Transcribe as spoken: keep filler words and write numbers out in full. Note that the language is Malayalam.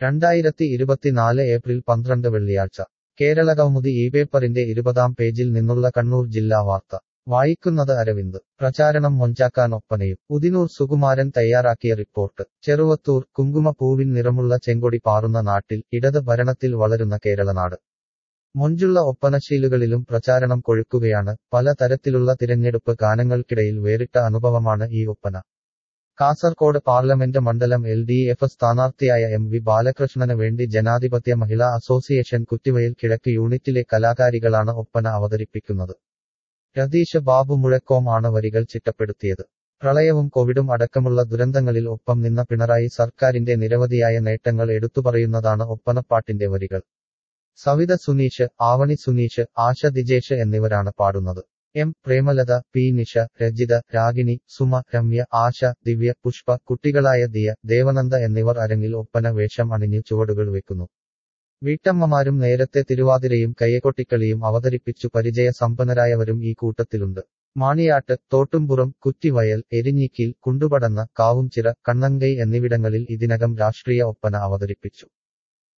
രണ്ടായിരത്തി ഇരുപത്തിനാല് ഏപ്രിൽ പന്ത്രണ്ട് വെള്ളിയാഴ്ച കേരളകൗമുദി ഈ പേപ്പറിന്റെ ഇരുപതാം പേജിൽ നിന്നുള്ള കണ്ണൂർ ജില്ലാ വാർത്ത വായിക്കുന്നത് അരവിന്ദ് പ്രചാരണം മൊഞ്ചാക്കാൻ ഒപ്പനയും ഉദിനൂർ സുകുമാരൻ തയ്യാറാക്കിയ റിപ്പോർട്ട് ചെറുവത്തൂർ കുങ്കുമപ്പൂവിൻ നിറമുള്ള ചെങ്കൊടി പാറുന്ന നാട്ടിൽ ഇടത് ഭരണത്തിൽ വളരുന്ന കേരളനാട് മൊഞ്ചുള്ള ഒപ്പനശീലുകളിലും പ്രചാരണം കൊഴുക്കുകയാണ് പല തരത്തിലുള്ള തിരഞ്ഞെടുപ്പ് ഗാനങ്ങൾക്കിടയിൽ വേറിട്ട അനുഭവമാണ് ഈ ഒപ്പന കാസർകോട് പാർലമെന്റ് മണ്ഡലം എൽ ഡി എഫ് സ്ഥാനാർത്ഥിയായ എം വി ബാലകൃഷ്ണന് വേണ്ടി ജനാധിപത്യ മഹിളാ അസോസിയേഷൻ കുറ്റിവയൽ കിഴക്ക് യൂണിറ്റിലെ കലാകാരികളാണ് ഒപ്പന അവതരിപ്പിക്കുന്നത് രതീഷ് ബാബു മുഴക്കോം ആണ് വരികൾ ചിട്ടപ്പെടുത്തിയത് പ്രളയവും കോവിഡും അടക്കമുള്ള ദുരന്തങ്ങളിൽ ഒപ്പം നിന്ന പിണറായി സർക്കാരിന്റെ നിരവധിയായ നേട്ടങ്ങൾ എടുത്തുപറയുന്നതാണ് ഒപ്പനപ്പാട്ടിന്റെ വരികൾ സവിത സുനീഷ് ആവണി സുനീഷ് ആശ ദിജേഷ് എന്നിവരാണ് പാടുന്നത് എം പ്രേമലത പി നിഷ രജിത രാഗിണി സുമ രമ്യ ആശ ദിവ്യ പുഷ്പ കുട്ടികളായ ദിയ ദേവനന്ദ എന്നിവർ അരങ്ങിൽ ഒപ്പന വേഷം അണിഞ്ഞ് ചുവടുകൾ വെക്കുന്നു വീട്ടമ്മമാരും നേരത്തെ തിരുവാതിരയും കയ്യകൊട്ടിക്കളിയും അവതരിപ്പിച്ചു പരിചയ സമ്പന്നരായവരും ഈ കൂട്ടത്തിലുണ്ട് മാണിയാട്ട് തോട്ടുംപുറം കുറ്റിവയൽ എരിഞ്ഞിക്കീൽ കുണ്ടുപടന്ന കാവുംചിറ കണ്ണങ്കൈ എന്നിവിടങ്ങളിൽ ഇതിനകം രാഷ്ട്രീയ ഒപ്പന അവതരിപ്പിച്ചു